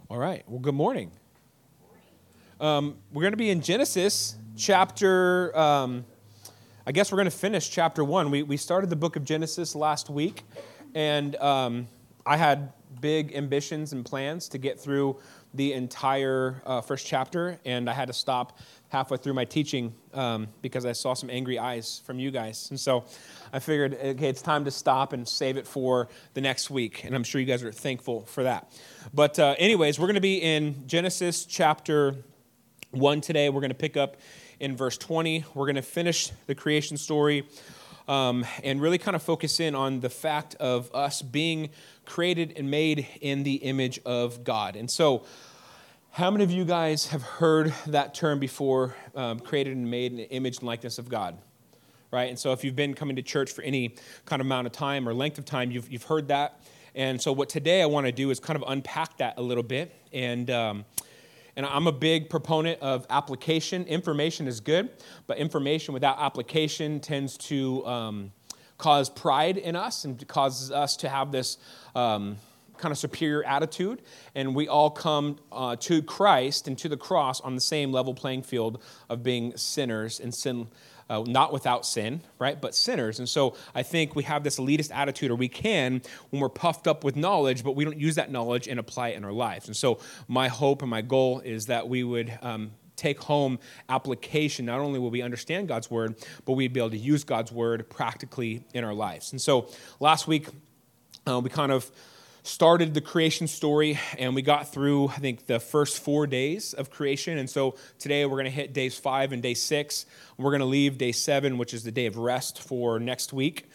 All right. Well, good morning. We're going to be in Genesis chapter, I guess we're going to finish chapter 1. We started the book of Genesis last week, and I had big ambitions and plans to get through the entire first chapter, and I had to stop halfway through my teaching because I saw some angry eyes from you guys. And so I figured, okay, it's time to stop and save it for the next week, and I'm sure you guys are thankful for that. But anyways, we're going to be in Genesis chapter 1 today. We're going to pick up in verse 20. We're going to finish the creation story and really kind of focus in on the fact of us being created and made in the image of God. And so how many of you guys have heard that term before, created and made in the image and likeness of God? Right? And so if you've been coming to church for any kind of amount of time or length of time, you've heard that. And so what today I want to do is kind of unpack that a little bit. And I'm a big proponent of application. Information is good, but information without application tends to cause pride in us and causes us to have this kind of superior attitude. And we all come to Christ and to the cross on the same level playing field of being sinners and sin. Not without sin, right, but sinners. And so I think we have this elitist attitude, or we can, when we're puffed up with knowledge, but we don't use that knowledge and apply it in our lives. And so my hope and my goal is that we would take home application. Not only will we understand God's word, but we'd be able to use God's word practically in our lives. And so last week, we kind of started the creation story, and we got through, I think, the first 4 days of creation. And so today we're going to hit days 5 and day 6. We're going to leave day 7, which is the day of rest, for next week.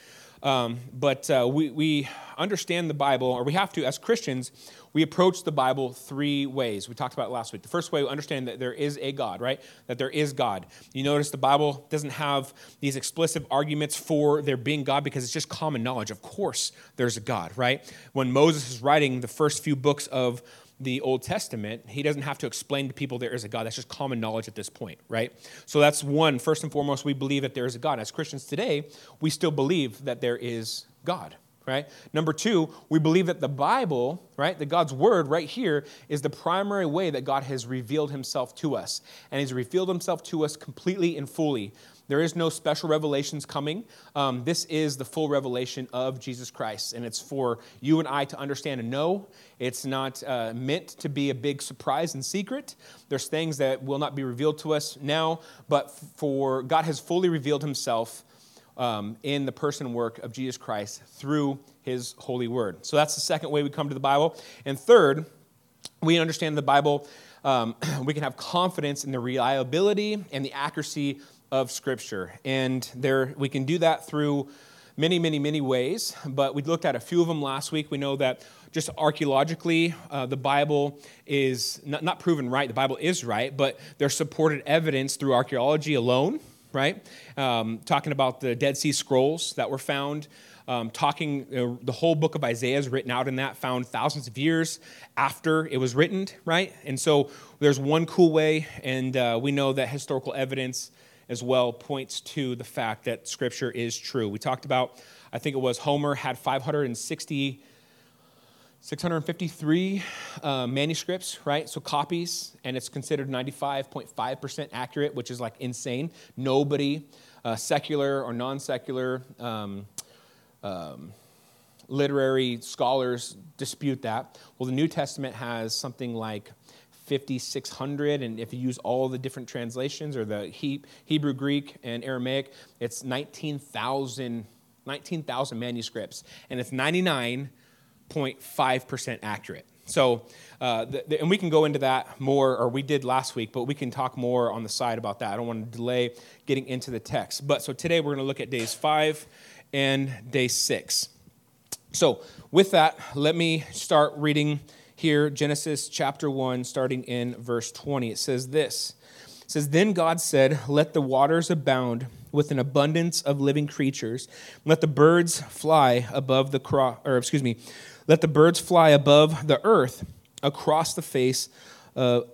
But we understand the Bible, or we have to, as Christians, we approach the Bible 3 ways. We talked about it last week. The first way, we understand that there is a God, right? That there is God. You notice the Bible doesn't have these explicit arguments for there being God because it's just common knowledge. Of course there's a God, right? When Moses is writing the first few books of the Old Testament, he doesn't have to explain to people there is a God. That's just common knowledge at this point, right? So that's one. First and foremost, we believe that there is a God. As Christians today, we still believe that there is God, right? Number 2, we believe that the Bible, right, that God's word right here is the primary way that God has revealed himself to us. And he's revealed himself to us completely and fully. There is no special revelations coming. This is the full revelation of Jesus Christ, and it's for you and I to understand and know. It's not meant to be a big surprise and secret. There's things that will not be revealed to us now, but for God has fully revealed himself in the person and work of Jesus Christ through his holy word. So that's the second way we come to the Bible. And third, we understand the Bible. We can have confidence in the reliability and the accuracy of Scripture. And we can do that through many, many, many ways, but we looked at a few of them last week. We know that just archaeologically, the Bible is not proven right. The Bible is right, but there's supported evidence through archaeology alone, right? Talking about the Dead Sea Scrolls that were found, the whole book of Isaiah is written out in that, found thousands of years after it was written, right? And so there's one cool way, and we know that historical evidence as well points to the fact that Scripture is true. We talked about, I think it was Homer had 653 manuscripts, right? So copies, and it's considered 95.5% accurate, which is like insane. Nobody, secular or non-secular, literary scholars dispute that. Well, the New Testament has something like 5,600, and if you use all the different translations, or the Hebrew, Greek, and Aramaic, it's 19,000 manuscripts, and it's 99.5% accurate. So, and we can go into that more, or we did last week, but we can talk more on the side about that. I don't want to delay getting into the text. But so today we're going to look at days 5 and day 6. So with that, let me start reading here, Genesis chapter 1, starting in verse 20. It says this. It says, "Then God said, 'Let the waters abound with an abundance of living creatures. Let the birds fly above let the birds fly above the earth across the face of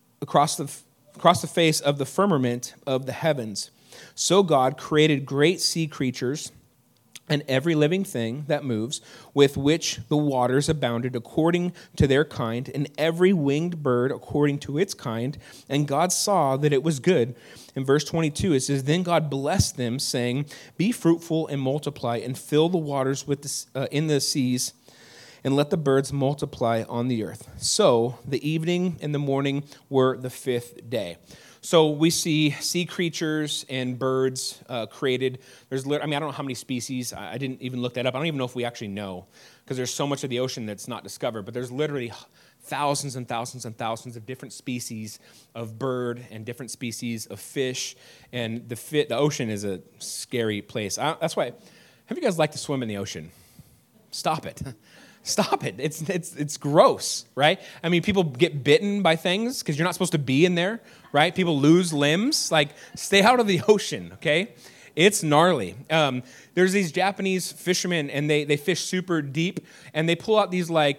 the firmament of the heavens.' So God created great sea creatures and every living thing that moves, with which the waters abounded according to their kind, and every winged bird according to its kind. And God saw that it was good. In verse 22, it says, Then God blessed them, saying, Be fruitful and multiply, and fill the waters in the seas, and let the birds multiply on the earth. So the evening and the morning were the fifth day. So we see sea creatures and birds created. I don't know how many species. I didn't even look that up. I don't even know if we actually know, because there's so much of the ocean that's not discovered. But there's literally thousands and thousands and thousands of different species of bird and different species of fish. And the ocean is a scary place. That's why. Have you guys liked to swim in the ocean? Stop it. Stop it. It's gross, right? I mean, people get bitten by things because you're not supposed to be in there, right? People lose limbs. Like, stay out of the ocean, okay? It's gnarly. There's these Japanese fishermen, and they fish super deep, and they pull out these like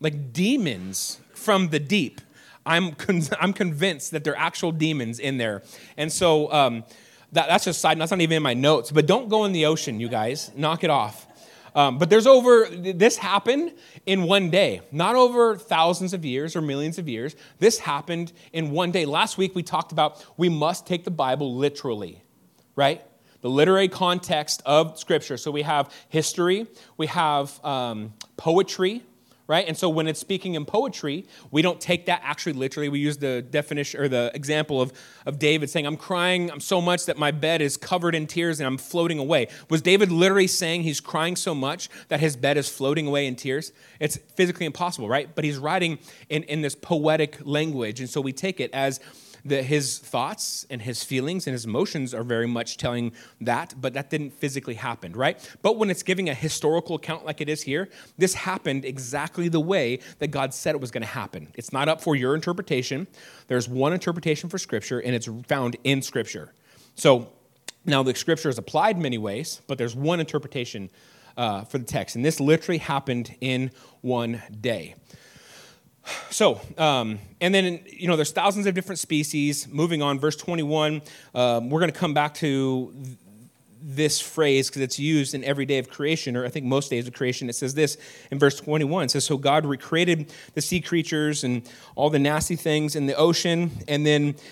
demons from the deep. I'm convinced that they're actual demons in there. And so that's just a side note. That's not even in my notes. But don't go in the ocean, you guys. Knock it off. But this happened in one day, not over thousands of years or millions of years. This happened in one day. Last week we talked about we must take the Bible literally, right? The literary context of Scripture. So we have history, we have poetry, right? And so when it's speaking in poetry, we don't take that actually literally. We use the definition or the example of David saying, I'm crying so much that my bed is covered in tears and I'm floating away. Was David literally saying he's crying so much that his bed is floating away in tears? It's physically impossible, right? But he's writing in this poetic language. And so we take it as his thoughts and his feelings and his emotions are very much telling that, but that didn't physically happen, right? But when it's giving a historical account like it is here, this happened exactly the way that God said it was going to happen. It's not up for your interpretation. There's one interpretation for Scripture, and it's found in Scripture. So now the Scripture is applied many ways, but there's one interpretation for the text, and this literally happened in one day. So, and then, there's thousands of different species. Moving on, verse 21, we're going to come back to this phrase because it's used in every day of creation, or I think most days of creation. It says this in verse 21. It says, so God recreated the sea creatures and all the nasty things in the ocean, and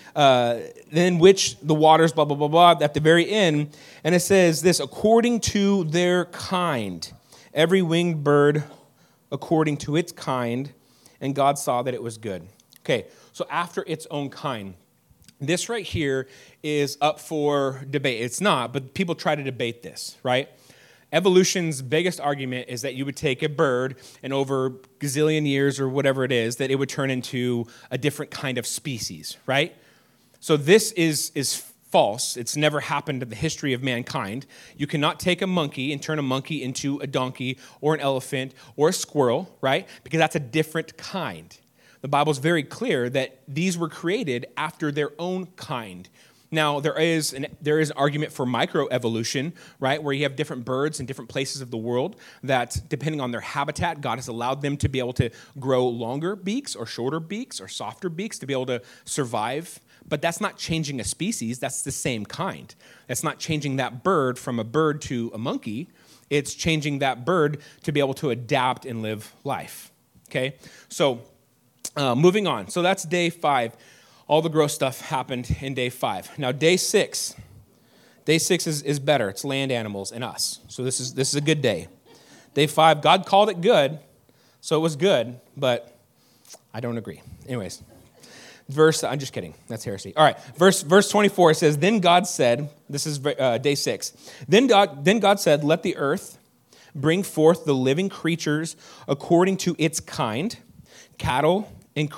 then which the waters, blah, blah, blah, blah, at the very end. And it says this, according to their kind, every winged bird according to its kind, and God saw that it was good. Okay, so after its own kind. This right here is up for debate. It's not, but people try to debate this, right? Evolution's biggest argument is that you would take a bird and over gazillion years or whatever it is, that it would turn into a different kind of species, right? So this is false. It's never happened in the history of mankind. You cannot take a monkey and turn a monkey into a donkey or an elephant or a squirrel, right? Because that's a different kind. The Bible's very clear that these were created after their own kind. Now, there is an argument for microevolution, right, where you have different birds in different places of the world that, depending on their habitat, God has allowed them to be able to grow longer beaks or shorter beaks or softer beaks to be able to survive. But that's not changing a species. That's the same kind. That's not changing that bird from a bird to a monkey. It's changing that bird to be able to adapt and live life, okay? So moving on. So that's day 5. All the gross stuff happened in day 5. Now, day 6 is better. It's land animals and us. So this is a good day. Day 5, God called it good, so it was good, but I don't agree. Anyways, I'm just kidding. That's heresy. All right, verse 24 says, Then God said, this is day 6, Then God said, let the earth bring forth the living creatures according to its kind, cattle and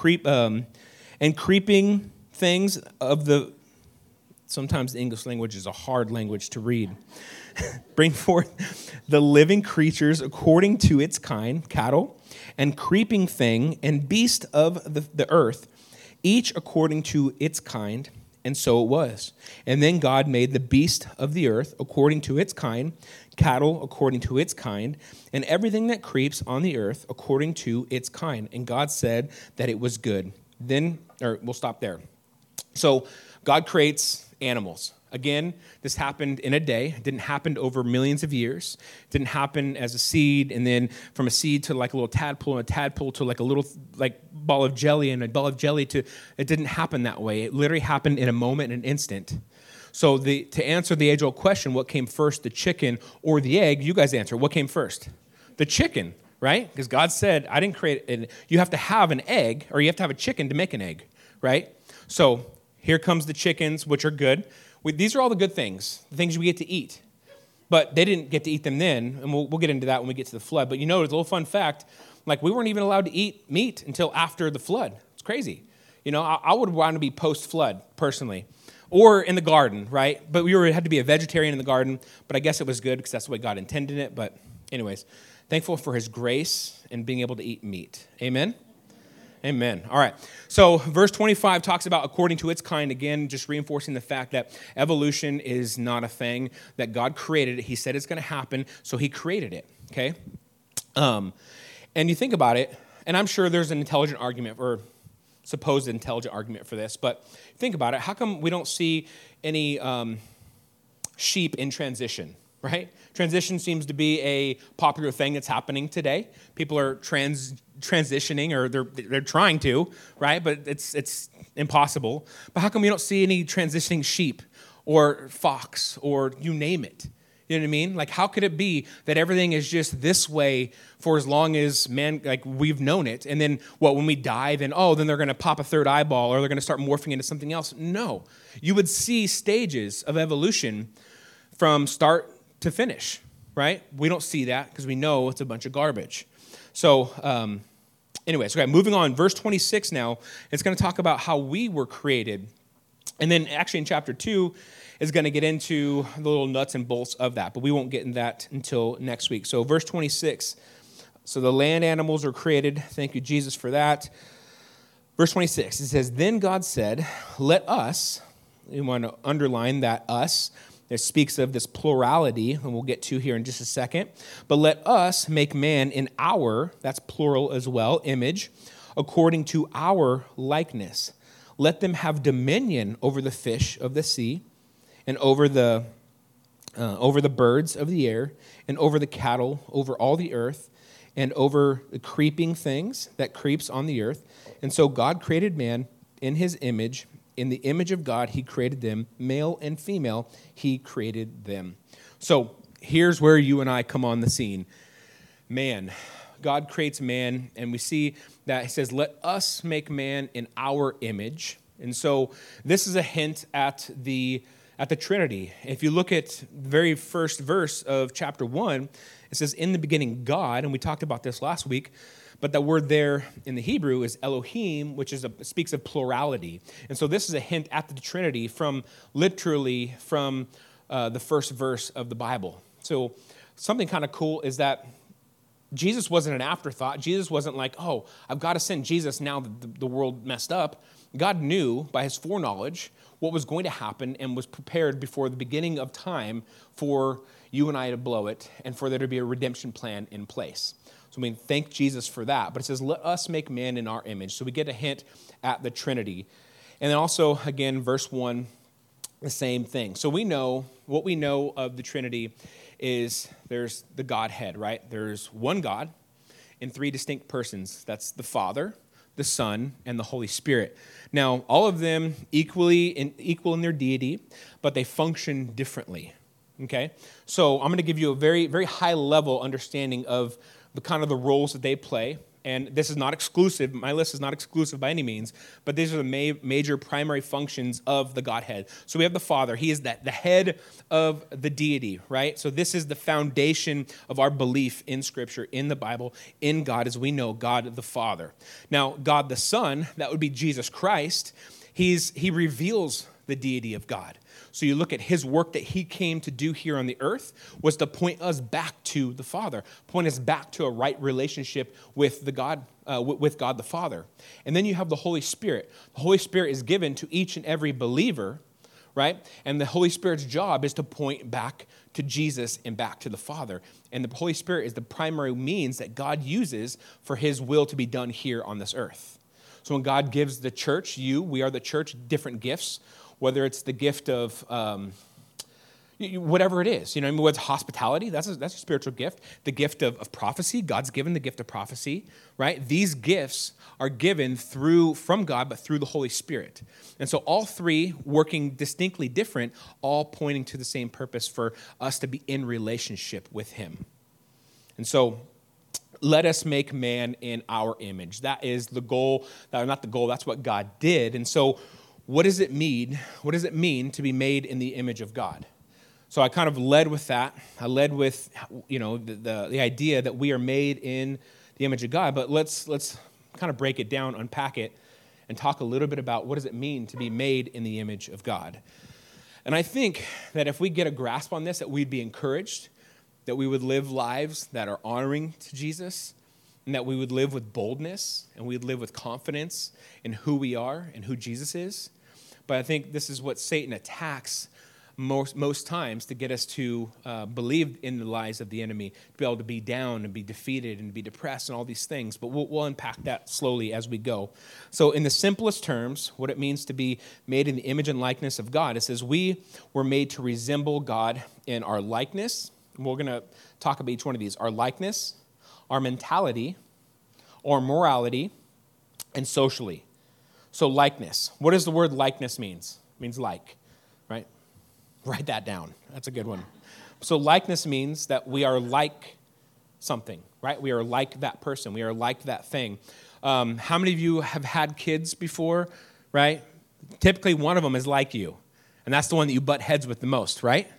creeping things of the, sometimes the English language is a hard language to read. Bring forth the living creatures according to its kind, cattle, and creeping thing, and beast of the earth, each according to its kind, and so it was. And then God made the beast of the earth according to its kind, cattle according to its kind, and everything that creeps on the earth according to its kind. And God said that it was good. We'll stop there. So God creates animals. Again, this happened in a day. It didn't happen over millions of years. It didn't happen as a seed, and then from a seed to like a little tadpole, and a tadpole to like a little like ball of jelly, and a ball of jelly to, it didn't happen that way. It literally happened in a moment, an instant. So to answer the age-old question, what came first, the chicken or the egg, you guys answer. What came first? The chicken, right? Because God said, I didn't create it. You have to have an egg, or you have to have a chicken to make an egg, right? So here comes the chickens, which are good. These are all the good things, the things we get to eat. But they didn't get to eat them then, and we'll get into that when we get to the flood. But you know, it's a little fun fact, like we weren't even allowed to eat meat until after the flood. It's crazy. You know, I would want to be post-flood, personally. Or in the garden, right? But we had to be a vegetarian in the garden, but I guess it was good because that's the way God intended it. But anyways, thankful for his grace and being able to eat meat. Amen? Amen. All right. So verse 25 talks about according to its kind, again, just reinforcing the fact that evolution is not a thing, that God created it. He said it's going to happen, so he created it, okay? And you think about it, and I'm sure there's an intelligent argument, or supposed intelligent argument for this, but think about it. How come we don't see any sheep in transition, right? Transition seems to be a popular thing that's happening today. People are transitioning, or they're trying to, right? But it's impossible. But how come we don't see any transitioning sheep or fox or you name it? You know what I mean? Like, how could it be that everything is just this way for as long as man, like we've known it, and then when we die, then they're going to pop a third eyeball, or they're going to start morphing into something else? No, you would see stages of evolution from start to finish, right? We don't see that because we know it's a bunch of garbage. So, anyways, okay, moving on. Verse 26 now, it's going to talk about how we were created. And then actually in chapter 2 is going to get into the little nuts and bolts of that, but we won't get into that until next week. So verse 26, so the land animals are created. Thank you, Jesus, for that. Verse 26, it says, then God said, let us, you want to underline that us, it speaks of this plurality, and we'll get to here in just a second. But let us make man in our, that's plural as well, image, according to our likeness. Let them have dominion over the fish of the sea, and over the birds of the air, and over the cattle, over all the earth, and over the creeping things that creeps on the earth. And so God created man in his image. In the image of God, he created them, male and female, he created them. So here's where you and I come on the scene. Man, God creates man, and we see that he says, let us make man in our image. And so this is a hint at the Trinity. If you look at the very first verse of chapter 1, it says, in the beginning, God, and we talked about this last week, but that word there in the Hebrew is Elohim, which speaks of plurality. And so this is a hint at the Trinity from the first verse of the Bible. So something kind of cool is that Jesus wasn't an afterthought. Jesus wasn't like, I've got to send Jesus now that the world messed up. God knew by his foreknowledge what was going to happen and was prepared before the beginning of time for you and I to blow it and for there to be a redemption plan in place. So thank Jesus for that. But it says, let us make man in our image. So we get a hint at the Trinity. And then also, again, verse 1, the same thing. So what we know of the Trinity is there's the Godhead, right? There's one God in three distinct persons. That's the Father, the Son, and the Holy Spirit. Now, all of them equal in their deity, but they function differently, okay? So I'm going to give you a very, very high-level understanding of the kind of the roles that they play. And this is not exclusive. My list is not exclusive by any means, but these are the major primary functions of the Godhead. So we have the Father. He is the head of the deity, right? So this is the foundation of our belief in Scripture, in the Bible, in God, as we know God the Father. Now, God the Son, that would be Jesus Christ, he reveals the deity of God. So you look at his work that he came to do here on the earth was to point us back to the Father, point us back to a right relationship with God the Father. And then you have the Holy Spirit. The Holy Spirit is given to each and every believer, right? And the Holy Spirit's job is to point back to Jesus and back to the Father. And the Holy Spirit is the primary means that God uses for his will to be done here on this earth. So when God gives the church, we are the church, different gifts. whether it's the gift of whatever it is, whether it's hospitality, that's a spiritual gift. The gift of prophecy, God's given the gift of prophecy, right? These gifts are given from God, but through the Holy Spirit. And so all three working distinctly different, all pointing to the same purpose for us to be in relationship with him. And so let us make man in our image. That is the goal, not the goal, that's what God did. And so what does it mean? What does it mean to be made in the image of God? So I kind of led with that. I led with, the idea that we are made in the image of God. But let's kind of break it down, unpack it, and talk a little bit about what does it mean to be made in the image of God. And I think that if we get a grasp on this, that we'd be encouraged, that we would live lives that are honoring to Jesus, and that we would live with boldness, and we'd live with confidence in who we are and who Jesus is. But I think this is what Satan attacks most times, to get us to believe in the lies of the enemy, to be able to be down and be defeated and be depressed and all these things. But we'll unpack that slowly as we go. So in the simplest terms, what it means to be made in the image and likeness of God, it says we were made to resemble God in our likeness. And we're going to talk about each one of these. Our likeness, our mentality, our morality, and socially. So likeness. What does the word likeness means? It means like, right? Write that down. That's a good one. So likeness means that we are like something, right? We are like that person. We are like that thing. How many of you have had kids before, right? Typically one of them is like you, and that's the one that you butt heads with the most, right?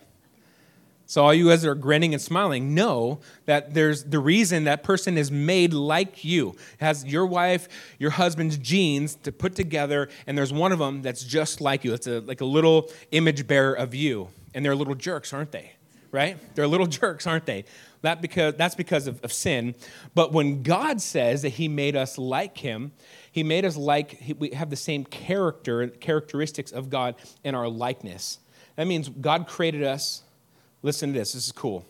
So all you guys that are grinning and smiling know that there's the reason that person is made like you. It has your wife, your husband's genes to put together, and there's one of them that's just like you. It's like a little image bearer of you. And they're little jerks, aren't they? Right? They're little jerks, aren't they? That's because of sin. But when God says that he made us like him, he made us we have the same characteristics of God in our likeness. That means God created us. Listen to this. This is cool.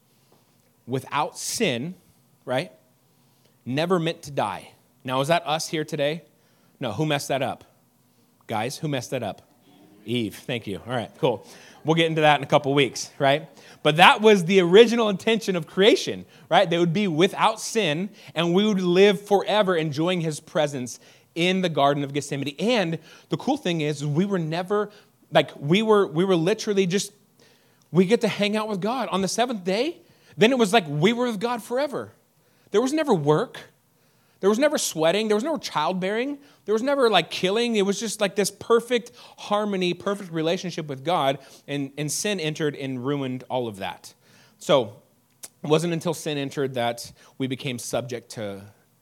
Without sin, right? Never meant to die. Now, is that us here today? No. Who messed that up? Guys, who messed that up? Eve. Thank you. All right, cool. We'll get into that in a couple weeks, right? But that was the original intention of creation, right? They would be without sin, and we would live forever enjoying his presence in the Garden of Gethsemane. And the cool thing is we were never, we were literally just, we get to hang out with God. On the seventh day, then it was like we were with God forever. There was never work. There was never sweating. There was never childbearing. There was never killing. It was just this perfect harmony, perfect relationship with God. And sin entered and ruined all of that. So it wasn't until sin entered that we became subject to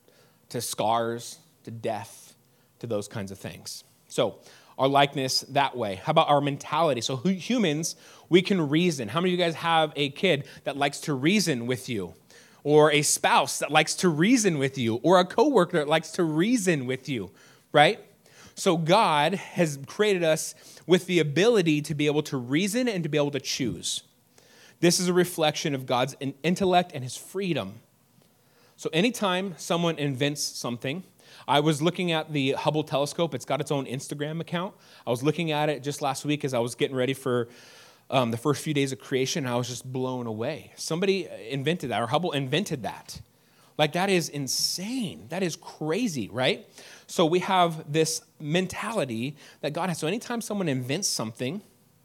scars, to death, to those kinds of things. So our likeness that way. How about our mentality? So humans, we can reason. How many of you guys have a kid that likes to reason with you? Or a spouse that likes to reason with you? Or a coworker that likes to reason with you, right? So God has created us with the ability to be able to reason and to be able to choose. This is a reflection of God's intellect and his freedom. So anytime someone invents something, I was looking at the Hubble telescope. It's got its own Instagram account. I was looking at it just last week as I was getting ready for the first few days of creation. And I was just blown away. Somebody invented that, or Hubble invented that. That is insane. That is crazy, right? So we have this mentality that God has. So anytime someone invents something,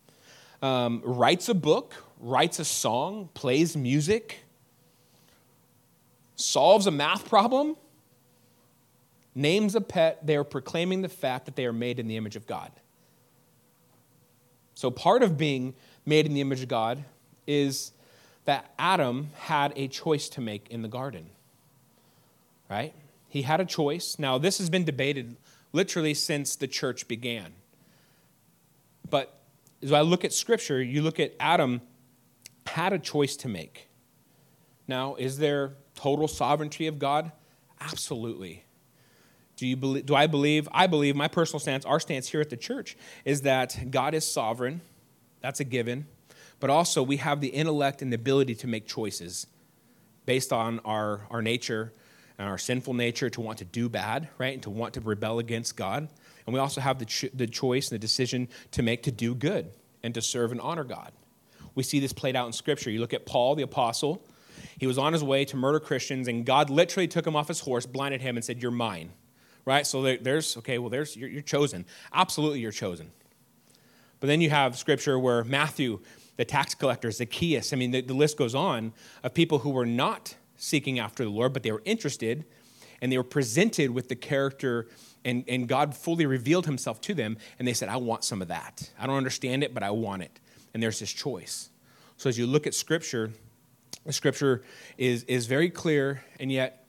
writes a book, writes a song, plays music, solves a math problem, names a pet, they are proclaiming the fact that they are made in the image of God. So part of being made in the image of God is that Adam had a choice to make in the garden, right? He had a choice. Now, this has been debated literally since the church began. But as I look at Scripture, you look at Adam had a choice to make. Now, is there total sovereignty of God? Absolutely. Do I believe? I believe, my personal stance, our stance here at the church, is that God is sovereign. That's a given. But also we have the intellect and the ability to make choices based on our nature and our sinful nature to want to do bad, right? And to want to rebel against God. And we also have the choice and the decision to make to do good and to serve and honor God. We see this played out in Scripture. You look at Paul, the apostle. He was on his way to murder Christians, and God literally took him off his horse, blinded him, and said, "You're mine." Right? So you're chosen. Absolutely, you're chosen. But then you have Scripture where Matthew, the tax collector, Zacchaeus, the list goes on, of people who were not seeking after the Lord, but they were interested, and they were presented with the character, and God fully revealed himself to them, and they said, "I want some of that. I don't understand it, but I want it." And there's this choice. So as you look at Scripture, the Scripture is very clear, and yet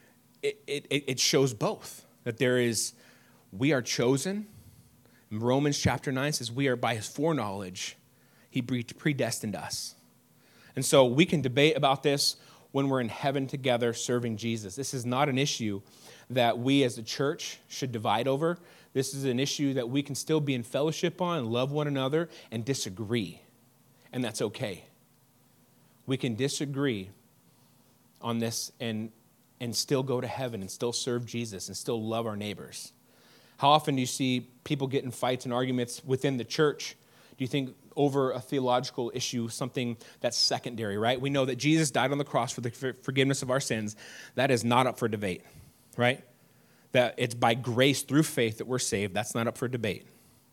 it shows both. That we are chosen. And Romans chapter 9 says we are by his foreknowledge, he predestined us. And so we can debate about this when we're in heaven together serving Jesus. This is not an issue that we as a church should divide over. This is an issue that we can still be in fellowship on and love one another and disagree. And that's okay. We can disagree on this and still go to heaven and still serve Jesus and still love our neighbors. How often do you see people get in fights and arguments within the church? Do you think over a theological issue, something that's secondary, right? We know that Jesus died on the cross for the forgiveness of our sins. That is not up for debate, right? That it's by grace through faith that we're saved. That's not up for debate,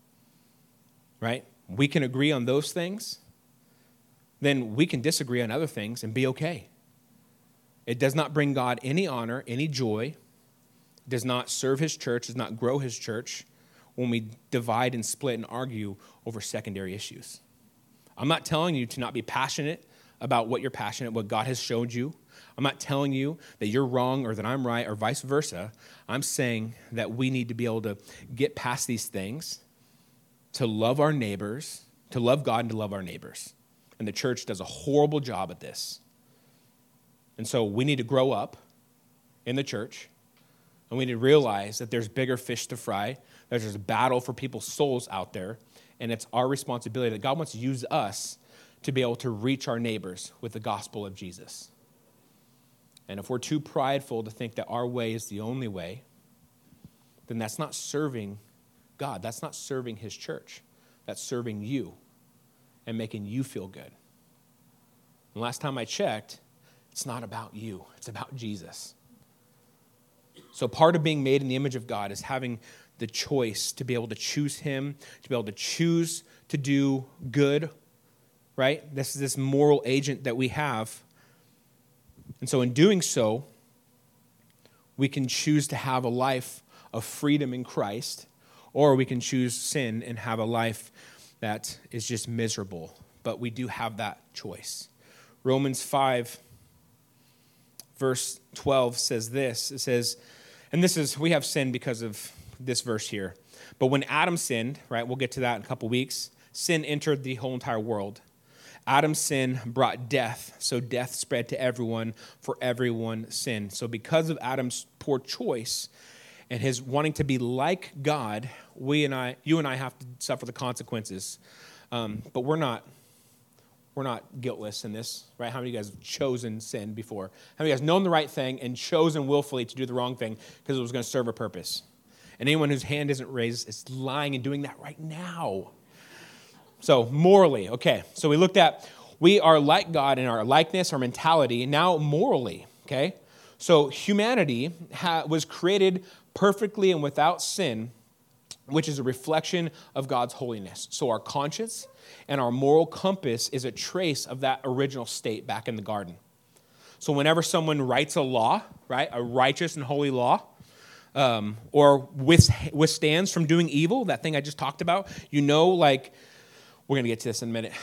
right? We can agree on those things. Then we can disagree on other things and be okay. It does not bring God any honor, any joy. It does not serve his church, does not grow his church when we divide and split and argue over secondary issues. I'm not telling you to not be passionate about what you're passionate, what God has showed you. I'm not telling you that you're wrong or that I'm right or vice versa. I'm saying that we need to be able to get past these things, to love our neighbors, to love God and to love our neighbors. And the church does a horrible job at this. And so we need to grow up in the church, and we need to realize that there's bigger fish to fry, that there's a battle for people's souls out there, and it's our responsibility that God wants to use us to be able to reach our neighbors with the gospel of Jesus. And if we're too prideful to think that our way is the only way, then that's not serving God. That's not serving his church. That's serving you and making you feel good. And last time I checked, it's not about you. It's about Jesus. So part of being made in the image of God is having the choice to be able to choose him, to be able to choose to do good, right? This is this moral agent that we have. And so in doing so, we can choose to have a life of freedom in Christ, or we can choose sin and have a life that is just miserable. But we do have that choice. Romans 5 Verse 12 says this. It says, and we have sinned because of this verse here. But when Adam sinned, right, we'll get to that in a couple weeks, sin entered the whole entire world. Adam's sin brought death, so death spread to everyone, for everyone sinned. So because of Adam's poor choice and his wanting to be like God, you and I have to suffer the consequences. But we're not guiltless in this, right? How many of you guys have chosen sin before? How many of you guys known the right thing and chosen willfully to do the wrong thing because it was going to serve a purpose? And anyone whose hand isn't raised is lying and doing that right now. So morally, okay. So we looked at, we are like God in our likeness, our mentality. Now morally, okay. So humanity was created perfectly and without sin, which is a reflection of God's holiness. So our conscience and our moral compass is a trace of that original state back in the garden. So whenever someone writes a law, right, a righteous and holy law, or withstands from doing evil, that thing I just talked about, we're going to get to this in a minute,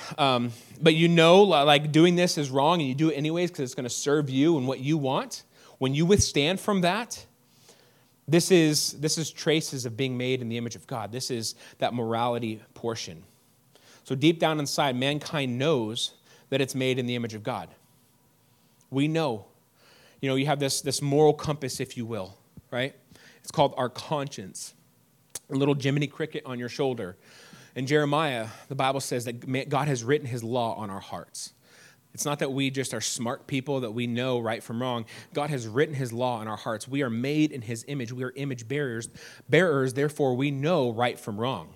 but doing this is wrong and you do it anyways because it's going to serve you and what you want. When you withstand from that, this is traces of being made in the image of God. This is that morality portion. So deep down inside, mankind knows that it's made in the image of God. We know. You have this moral compass, if you will, right? It's called our conscience. A little Jiminy Cricket on your shoulder. In Jeremiah, the Bible says that God has written his law on our hearts. It's not that we just are smart people, that we know right from wrong. God has written his law in our hearts. We are made in his image. We are image bearers, therefore we know right from wrong.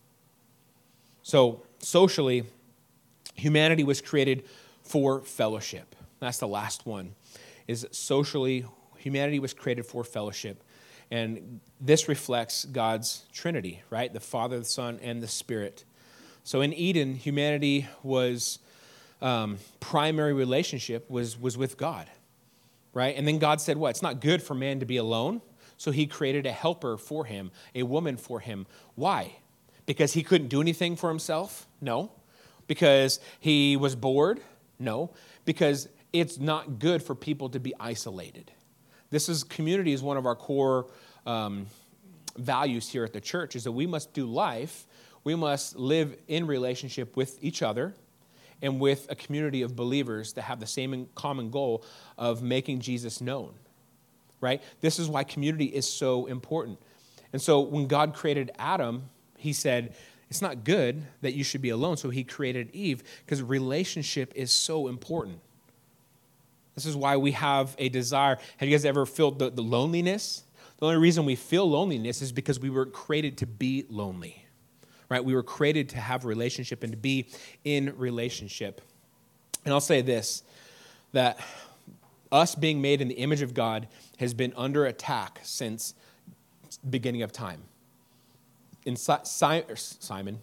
So socially, humanity was created for fellowship. That's the last one, is socially, humanity was created for fellowship. And this reflects God's Trinity, right? The Father, the Son, and the Spirit. So in Eden, humanity was, primary relationship was with God, right? And then God said what? It's not good for man to be alone. So he created a helper for him, a woman for him. Why? Because he couldn't do anything for himself? No. Because he was bored? No. Because it's not good for people to be isolated. Community is one of our core values here at the church, is that we must do life. We must live in relationship with each other and with a community of believers that have the same common goal of making Jesus known, right? This is why community is so important. And so when God created Adam, he said, it's not good that you should be alone. So he created Eve, because relationship is so important. This is why we have a desire. Have you guys ever felt the loneliness? The only reason we feel loneliness is because we were created to be lonely, right? We were created to have relationship and to be in relationship. And I'll say this, that us being made in the image of God has been under attack since the beginning of time. In Satan's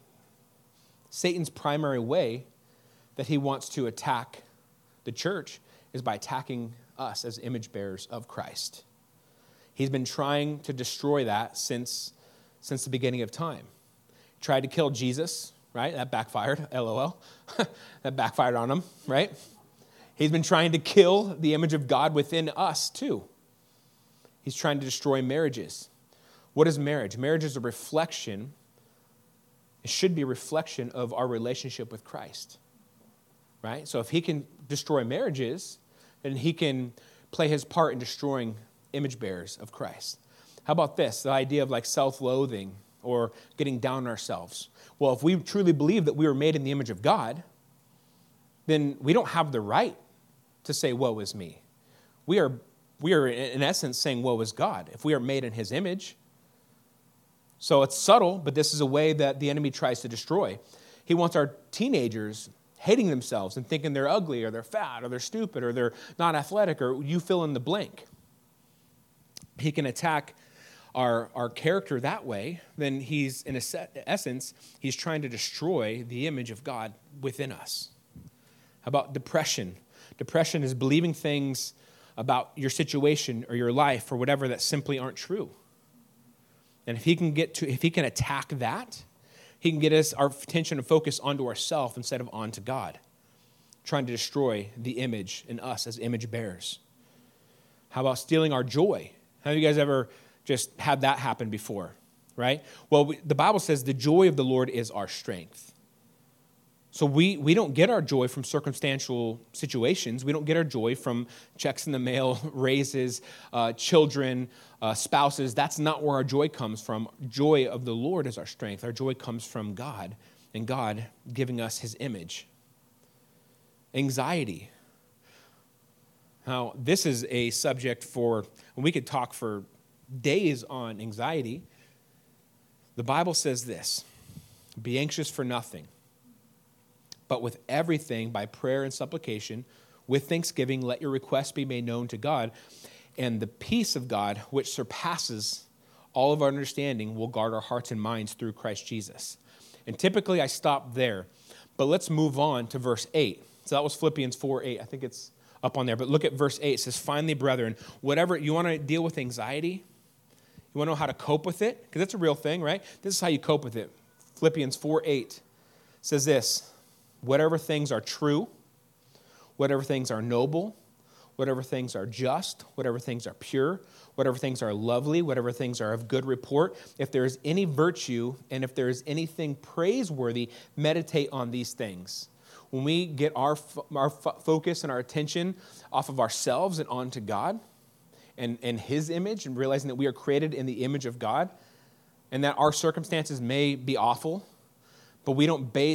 primary way that he wants to attack the church is by attacking us as image bearers of Christ. He's been trying to destroy that since the beginning of time. He tried to kill Jesus, right? That backfired, LOL. That backfired on him, right? He's been trying to kill the image of God within us too. He's trying to destroy marriages. What is marriage? Marriage is a reflection. It should be a reflection of our relationship with Christ, right? So if he can destroy marriages, then he can play his part in destroying image bearers of Christ. How about this? The idea of like self-loathing or getting down on ourselves. Well, if we truly believe that we were made in the image of God, then we don't have the right to say, woe is me. We are in essence saying, woe is God, if we are made in his image. So it's subtle, but this is a way that the enemy tries to destroy. He wants our teenagers hating themselves and thinking they're ugly or they're fat or they're stupid or they're not athletic or you fill in the blank. He can attack our character that way. Then he's, in essence, he's trying to destroy the image of God within us. How about depression? Depression is believing things about your situation or your life or whatever that simply aren't true. And if he can attack that, he can get our attention and focus onto ourselves instead of onto God, trying to destroy the image in us as image bearers. How about stealing our joy? Have you guys ever just had that happen before, right? Well, the Bible says the joy of the Lord is our strength. So we don't get our joy from circumstantial situations. We don't get our joy from checks in the mail, raises, children, spouses. That's not where our joy comes from. Joy of the Lord is our strength. Our joy comes from God, and God giving us his image. Anxiety. Now, this is a subject and we could talk for days on anxiety. The Bible says this, be anxious for nothing, but with everything by prayer and supplication, with thanksgiving, let your requests be made known to God, and the peace of God, which surpasses all of our understanding, will guard our hearts and minds through Christ Jesus. And typically I stop there, but let's move on to verse 8. So that was Philippians 4:8. I think it's up on there, but look at verse 8. It says, finally, brethren, whatever you want to deal with anxiety, you want to know how to cope with it, because it's a real thing, right? This is how you cope with it. Philippians 4:8 says this, whatever things are true, whatever things are noble, whatever things are just, whatever things are pure, whatever things are lovely, whatever things are of good report, if there is any virtue and if there is anything praiseworthy, meditate on these things. When we get our focus and our attention off of ourselves and onto God and his image, and realizing that we are created in the image of God and that our circumstances may be awful, but we don't base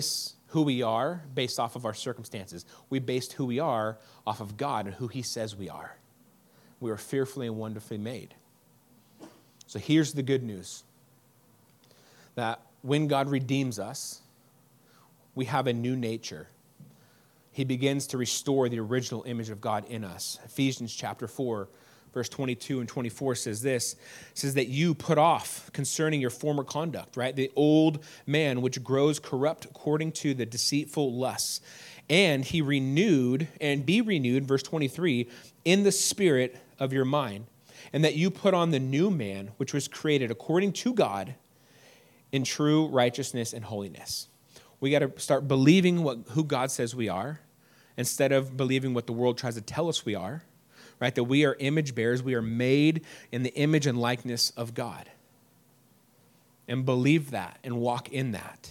who we are based off of our circumstances. We based who we are off of God and who he says we are. We are fearfully and wonderfully made. So here's the good news. That when God redeems us, we have a new nature. He begins to restore the original image of God in us. Ephesians chapter 4, verse 22 and 24 says this. It says that you put off concerning your former conduct, right? The old man which grows corrupt according to the deceitful lusts. And he be renewed, verse 23, in the spirit of your mind. And that you put on the new man which was created according to God in true righteousness and holiness. We got to start believing who God says we are instead of believing what the world tries to tell us we are, right? That we are image bearers. We are made in the image and likeness of God. And believe that and walk in that.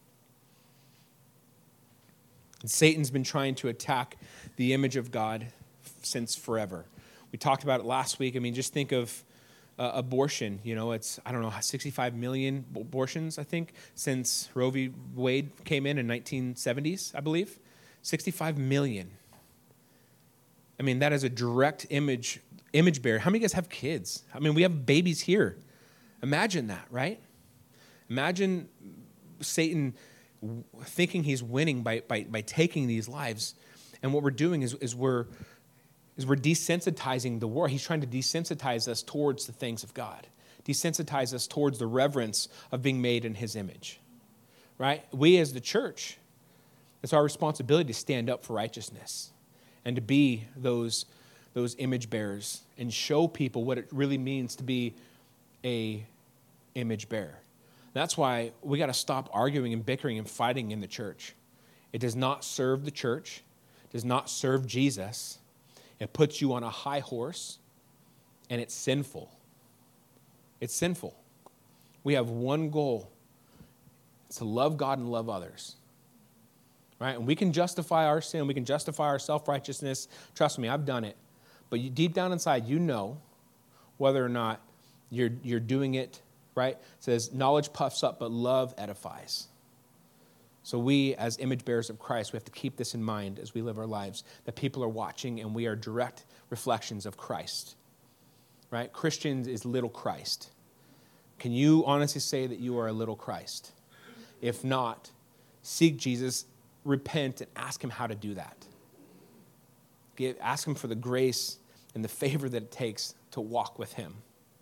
And Satan's been trying to attack the image of God since forever. We talked about it last week. I mean, just think of abortion. You know, it's, 65 million abortions, I think, since Roe v. Wade came in 1970s, I believe. 65 million. I mean, that is a direct image bearer. How many of you guys have kids? I mean, we have babies here. Imagine that, right? Imagine Satan thinking he's winning by taking these lives. And what we're doing is we're desensitizing the world. He's trying to desensitize us towards the things of God. Desensitize us towards the reverence of being made in his image. Right? We as the church, it's our responsibility to stand up for righteousness and to be those image bearers and show people what it really means to be a image bearer. That's why we got to stop arguing and bickering and fighting in the church. It does not serve the church. It does not serve Jesus. It puts you on a high horse, and it's sinful. It's sinful. We have one goal. It's to love God and love others. Right? And we can justify our sin. We can justify our self-righteousness. Trust me, I've done it. But deep down inside, you know whether or not you're doing it right. It says, knowledge puffs up, but love edifies. So we, as image bearers of Christ, we have to keep this in mind as we live our lives, that people are watching and we are direct reflections of Christ. Right? Christians is little Christ. Can you honestly say that you are a little Christ? If not, seek Jesus, repent, and ask him how to do that. Ask him for the grace and the favor that it takes to walk with him.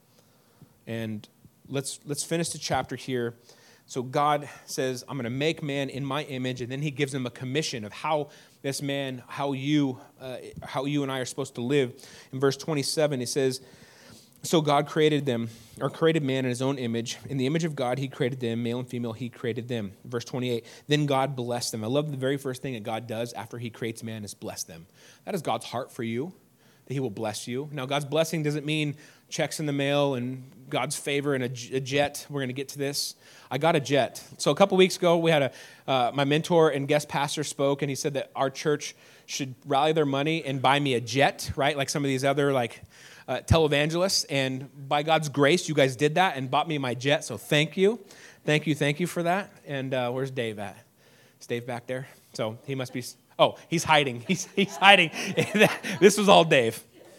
And let's finish the chapter here. So God says, I'm going to make man in my image, and then he gives him a commission of how this man, how you and I are supposed to live. In verse 27, he says, so God created man in his own image. In the image of God, he created them, male and female, he created them. Verse 28, then God blessed them. I love the very first thing that God does after he creates man is bless them. That is God's heart for you, that he will bless you. Now, God's blessing doesn't mean checks in the mail and God's favor and a jet. We're going to get to this. I got a jet. So a couple weeks ago, we had my mentor and guest pastor spoke, and he said that our church should rally their money and buy me a jet, right? Like some of these other televangelists. And by God's grace, you guys did that and bought me my jet. So thank you. Thank you for that. And where's Dave at? Is Dave back there? So he must be, he's hiding. He's hiding. This was all Dave.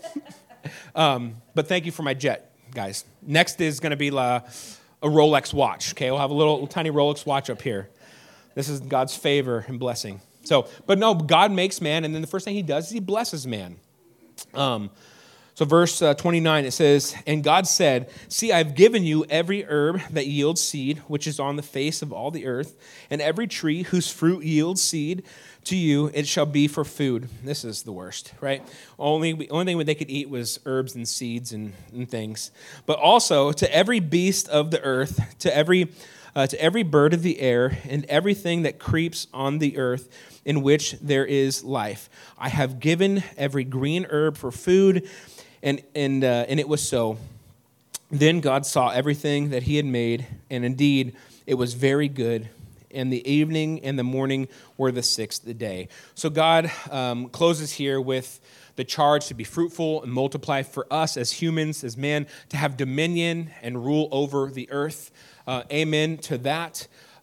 But thank you for my jet, guys. Next is going to be a Rolex watch. Okay, we'll have a little tiny Rolex watch up here. This is God's favor and blessing. So, but no, God makes man, and then the first thing he does is he blesses man. So verse 29, it says, and God said, see, I've given you every herb that yields seed, which is on the face of all the earth, and every tree whose fruit yields seed, to you it shall be for food. This is the worst, right? Only thing they could eat was herbs and seeds and things. But also to every beast of the earth, to every bird of the air, and everything that creeps on the earth in which there is life. I have given every green herb for food, and it was so. Then God saw everything that he had made, and indeed it was very good. And the evening and the morning were the sixth day. So God closes here with the charge to be fruitful and multiply for us as humans, as man, to have dominion and rule over the earth. Amen to that.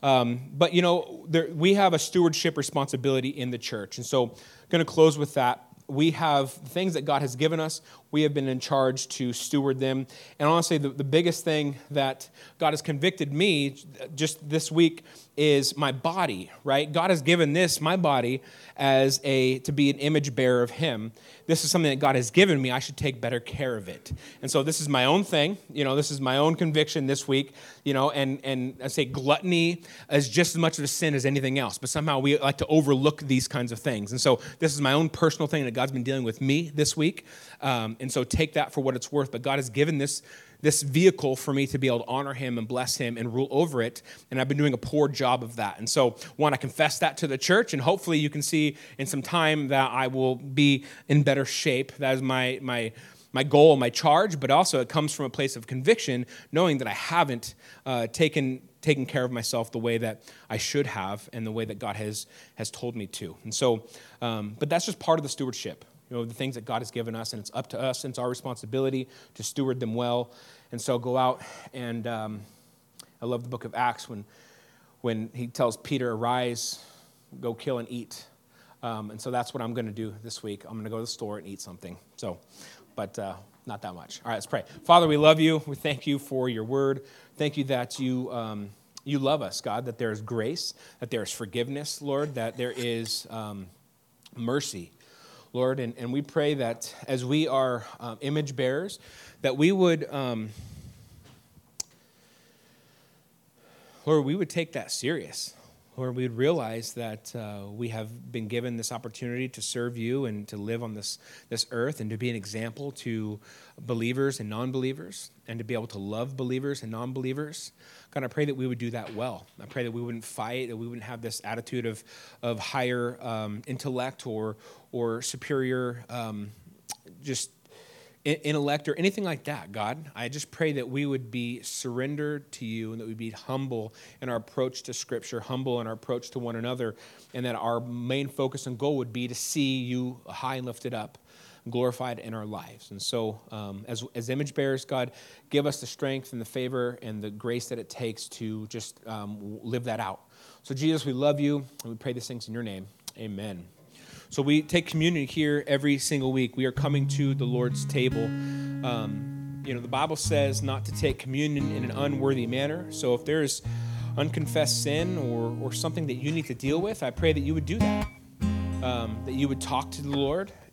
But, we have a stewardship responsibility in the church. And so I'm going to close with that. We have things that God has given us. We have been in charge to steward them. And honestly, the biggest thing that God has convicted me just this week is my body, right? God has given my body, to be an image bearer of Him. This is something that God has given me. I should take better care of it. And so this is my own thing. This is my own conviction this week. And I say gluttony is just as much of a sin as anything else. But somehow we like to overlook these kinds of things. And so this is my own personal thing that God's been dealing with me this week. And so take that for what it's worth. But God has given this vehicle for me to be able to honor Him and bless Him and rule over it. And I've been doing a poor job of that. And so, I confess that to the church, and hopefully you can see in some time that I will be in better shape. That is my goal, my charge, but also it comes from a place of conviction, knowing that I haven't taken care of myself the way that I should have and the way that God has told me to. And so, but that's just part of the stewardship. The things that God has given us, and it's up to us, and it's our responsibility to steward them well. And so go out, and I love the book of Acts when he tells Peter, arise, go kill and eat. And so that's what I'm going to do this week. I'm going to go to the store and eat something. But not that much. All right, let's pray. Father, we love you. We thank you for your word. Thank you that you love us, God, that there is grace, that there is forgiveness, Lord, that there is mercy, Lord, and we pray that as we are image bearers, that we would, Lord, we would take that serious. Lord, we would realize that we have been given this opportunity to serve you and to live on this earth and to be an example to believers and non-believers and to be able to love believers and non-believers. God, I pray that we would do that well. I pray that we wouldn't fight, that we wouldn't have this attitude of higher intellect or superior just intellect or anything like that, God. I just pray that we would be surrendered to you and that we'd be humble in our approach to Scripture, humble in our approach to one another, and that our main focus and goal would be to see you high and lifted up, glorified in our lives. And so as image bearers, God, give us the strength and the favor and the grace that it takes to just live that out. So Jesus, we love you, and we pray these things in your name. Amen. So we take communion here every single week. We are coming to the Lord's table. The Bible says not to take communion in an unworthy manner. So if there's unconfessed sin or something that you need to deal with, I pray that you would do that. That you would talk to the Lord